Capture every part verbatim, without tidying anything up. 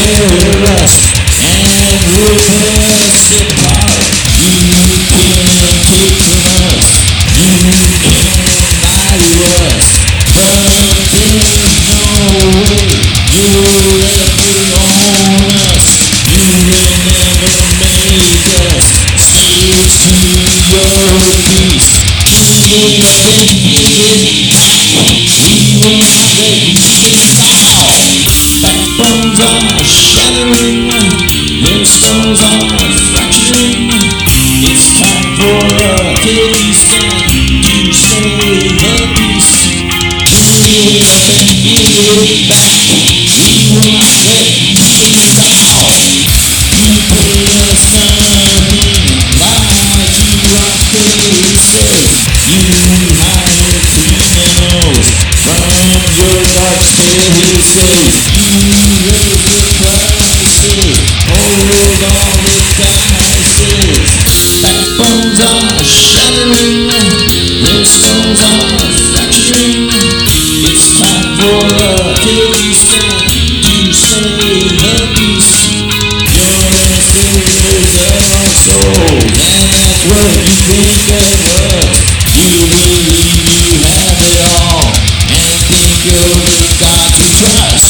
us and rip us apart. You can't take from us, you can't lie to us, but there's no way you'll ever own us. You will never make us slaves to your peace. Give it up and give it back. We will not let you take us all. Backbones are shattering, their skulls are fracturing. It's time for a Achilles stand to save the peace. Give it up and give it back. We will not let you take us all. You pay us nothing like you are faces. You hide criminals from your dark spaces. You raise the prices, hold all the dices. Backbones are shattering, their skulls are fracturing. It's time for a Achilles stand to save the peace. Your masters of souls, and that's what you think of us. You believe you have it all, and think you're the God to trust.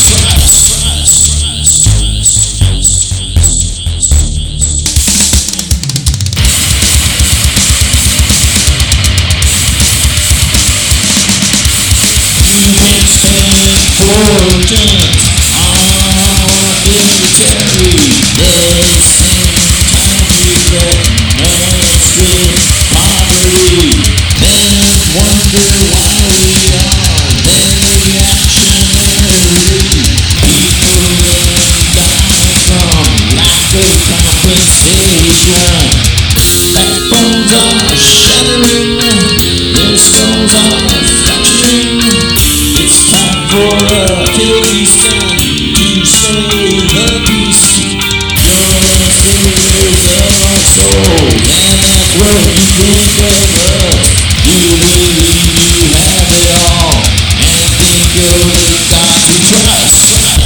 You make spending fortunes on military. The same time you threaten us with poverty. Then wonder why we are very reactionary. People ain't gonna come lack of compensation. Backbones are shattering, their skulls are fracturing. It's time for a Achilles stand to save the peace. You're masters of souls, and that's what you think of us. You believe you have it all, and think you're the God to trust.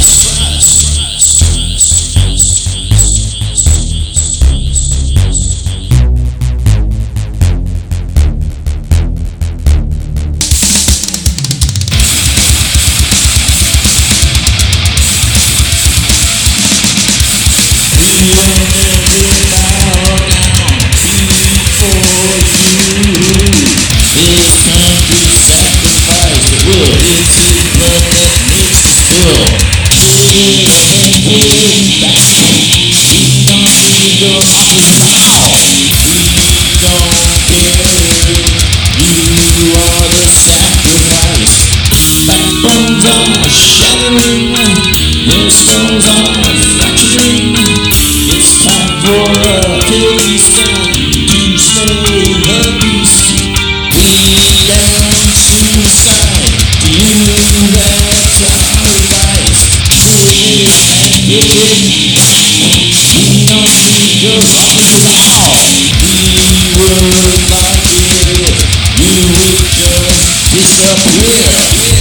We will never bow down before you. This country sacrifice the wood. It's his blood that makes us spill. Give it up and give it back. We don't need your pockets now. We don't care. You are the sacrifice. Backbones are shattering, their skulls are fracturing. It's time for a Achilles stand to save the peace. We down suicide, to you that's our advice. Give it and give it back. We don't need your pockets at all. We would like it if you would just disappear.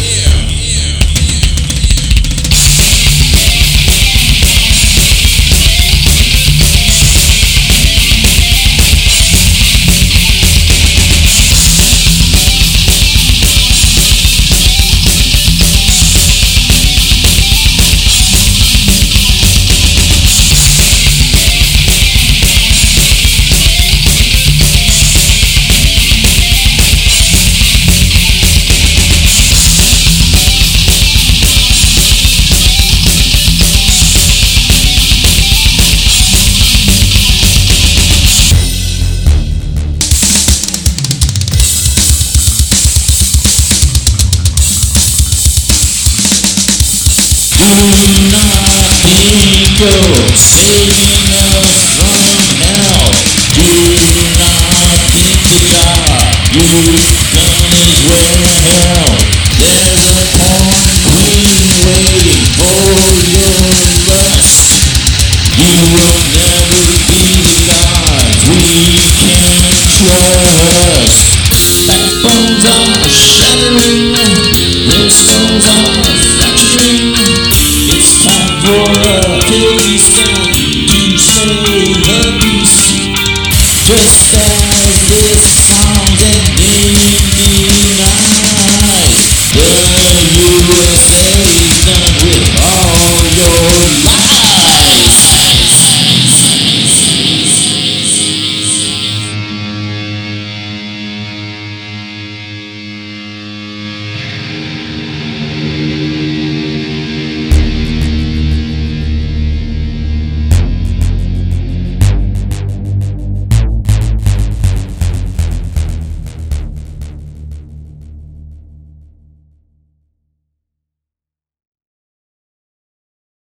Do not think of saving us from hell. Do not think the God you've done is well.